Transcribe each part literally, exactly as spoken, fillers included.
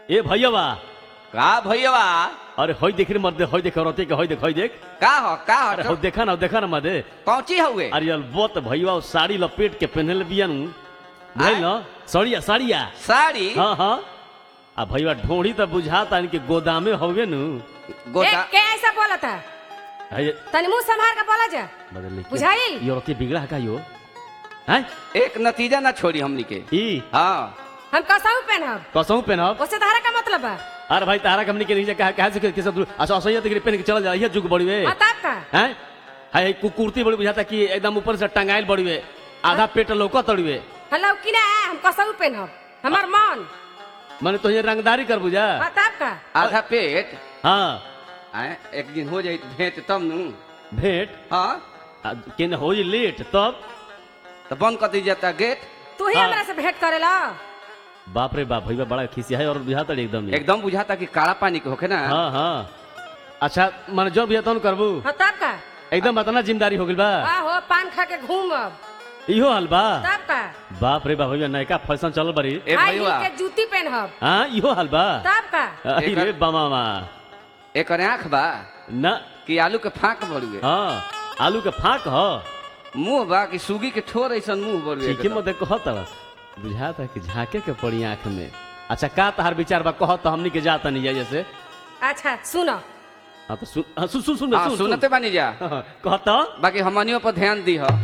ए भैयावा का भैयावा अरे होई देख रे मर्दे होई देख औरते के होई देख होई देख का हो का हो अरे हो देखा ना देखा ना मर्दे कौची हुए अरे यार वो तो भैया साड़ी लपेट के पहनल बियन भइल ना साड़िया साड़िया साड़ी हाँ हाँ आ भैया ढोड़ी तो बुझाता इनके गोदामे होगे नु गोदा के ऐसा बोला था तनी मुंह संभाल के बोला जा बुझाई ये औरते बिगड़ा का यो हैं एक नतीजा ना छोड़ी हमनी के ई हाँ हम कसहू पहनब कसहू पहनब उससे तारा का मतलब बा अरे भाई तारा कंपनी के नीचे कहा कहा से के सब अच्छा असैया तक पहन के चल जा ये जुग बड़ीवे हां तब का हैं है कुकुरती बड़ी बुझाता कि एकदम ऊपर से टंगाइल बड़ीवे आधा पेट लौका तड़ीवे हेलो कि ना हम कसहू पहनब हमर मन माने तो ये रंगदारी कर बुझा हां तब का आधा पेट हां आए एक दिन हो जाई भेंट तब नु भेंट हाँ केन होई लेट तब तो बंद कर दी जाता गेट तू ही हाँ। हमरा से भेंट करेला बाप रे बाप भैया बड़ा खिसिया है और बुझाता एकदम नहीं। एकदम बुझाता कि काला पानी के होखे ना हाँ हाँ अच्छा मन जो भी तौन करबू हां तब का एकदम बतना जिम्मेदारी हो गइल बा आहो पान खा के घूमब इहो हाल बा तब का बाप रे बाप भैया नयका फैशन चल बड़ी ए हाई भैया हील के जूती पहनब हाँ इहो हाल बा तब का अरे बमामा एक आँख बा ना कि आलू के फाक बड़ुए हाँ आलू के फाक ह मुंह बा कि सूगी के ठोर ऐसा मुंह बड़ुए ठीक है मत कहत बुझाता कि झाके के पड़ी आंख में अच्छा का तहार विचार बा कहत तो हमनी के जाता नहीं जाए जैसे अच्छा सुनो हाँ तो सुन हाँ, सुन सुन सुन हाँ, सुन सुनते बानी जा कहत बाकी हमनियों पर ध्यान दी हो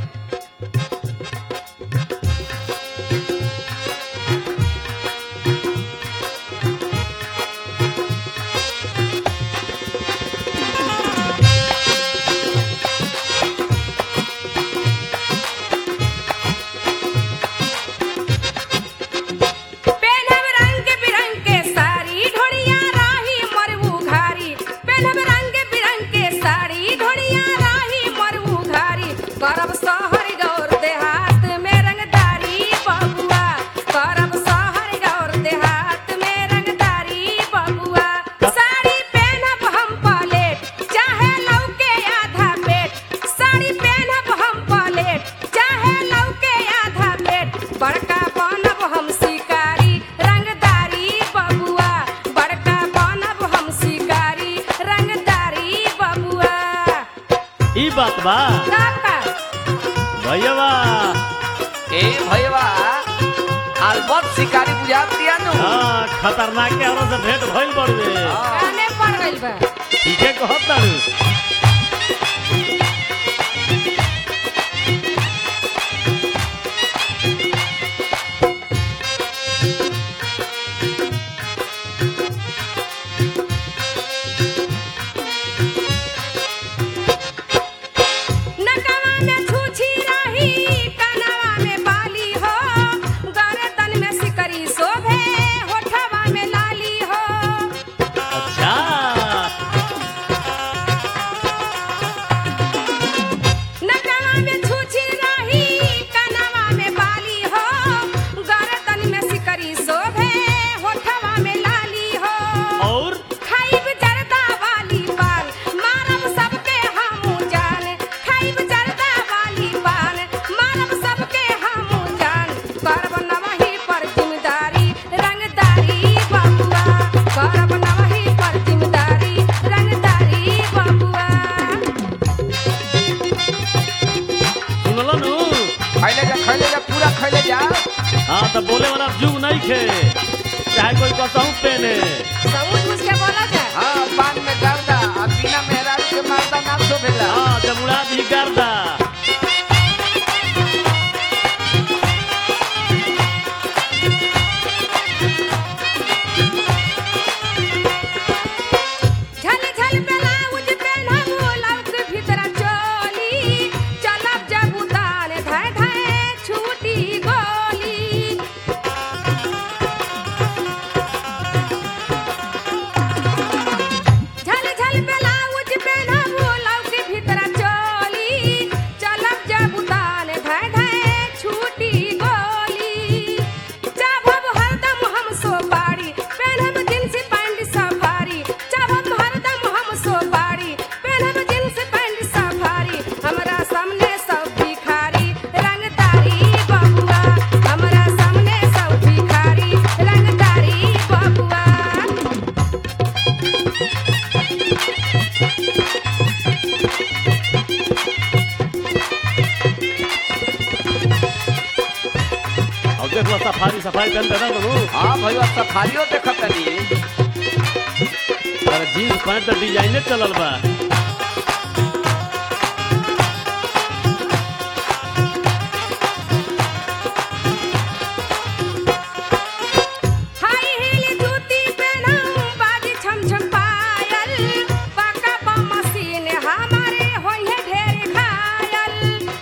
पहनब रंग बिरंग के साड़ी ढोड़िया राही मरबू घारी पहनब रंग बिरंग के साड़ी ढोड़िया राही मरबू घारी करब शहर गौर देहात में रंगदारी बबुआ करब शहर गौर देहात में रंगदारी बबुआ साड़ी पहनब हम पलेट चाहे लौके आधा पेट साड़ी पहनब हम पलेट चाहे लौके आधा पेट बड़का बनब हम शिकारी रंगदारी बबुआ बड़का बनब हम शिकारी रंगदारी बबुआ ई बात बा काका भैया बा ए भैया अलबत शिकारी बुझा दिया नु हाँ खतरनाक के औरत से भेंट भइल बड़वे काने पड़ गइल बा ठीक है कहत तारू नकवा में छूछी रही कनवा में बाली हो गर्दन में सिकरी शोभे होठवा में लाली हो अच्छा नकवा में छूछी रही कनवा में बाली हो गर्दन में सिकरी शोभे होठवा में लाली हो और खाइब जरदा वाली पान मारब सबके हमू जान खाइब जरदा वाली पान मारब सबके हमू जान करब नवही पर जिम्मेदारी रंगदारी बबुआ करब नवही पर जिम्मेदारी रंगदारी बबुआ सुनलो नु खैले जा खैले जा पूरा खैले जा हाँ तो बोले वाला जुग नहीं खे चाहे कोई कसहू पहने समझ मुझ के बोला जा हाँ पान में गर्दा आ बिना मेहरारू के मारदा नाम तो भेला हाँ जब उड़ा दी गर्दा झल झल ब्लाउज पहनब लौक भीतर चोली चलब जब उतार धाय धाय छूटी गोली झल झल ब्लाउज पहनब लौक भीतर चोली सफारी सफारी पहन पहना बाबू। हाँ भैया सफारियो देखत तनी। अरे जीन्स पैंट तो डिजाइने चलल बा। हाई हील जूती पहनाऊं बाजी छम छम पायल पाका बा मशीन हमारे होइहे ढेर घायल।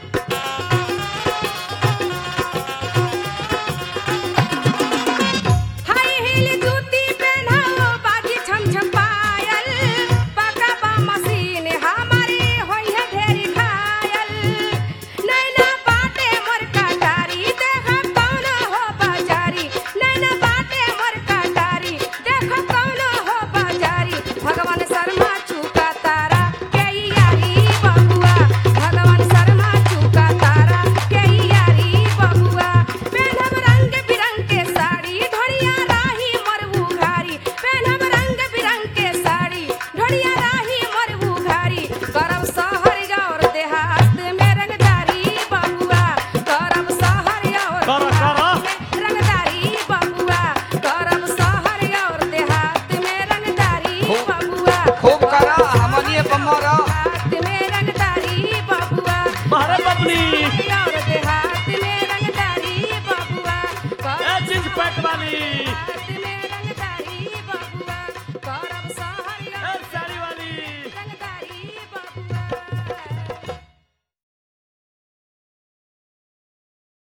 हाई हील जूती पहनाऊं बाजी छम छम पायल पाका बा मशीन हमारे होइहे ढेर घायल। नैना बाटे मोर कटारी देखा कौन हो बाजारी नैना बाटे मोर कटारी देखा कौन हो बाजारी। भगवान शर्मा चूका तारा के यारी बबुआ भगवान शर्मा चूका तारा के यारी बबुआ। पहनब रंग बिरंग के साड़ी ढोड़िया राही मरबू घारी पहनब रंग बिरंग के साड़ी ढोड़िया राही मरबू घारी। करब शहर और देहात में रंगदारी बबुआ करब शहर और करा, करा। रंगदारी बबुआ करब शहर और देहात में रंगदारी बबुआ खूब करा हमनिए बमर। देहात में रंगदारी बबुआ मारे बबली। और देहात में रंगदारी बबुआ ए जींस पैंट वाली।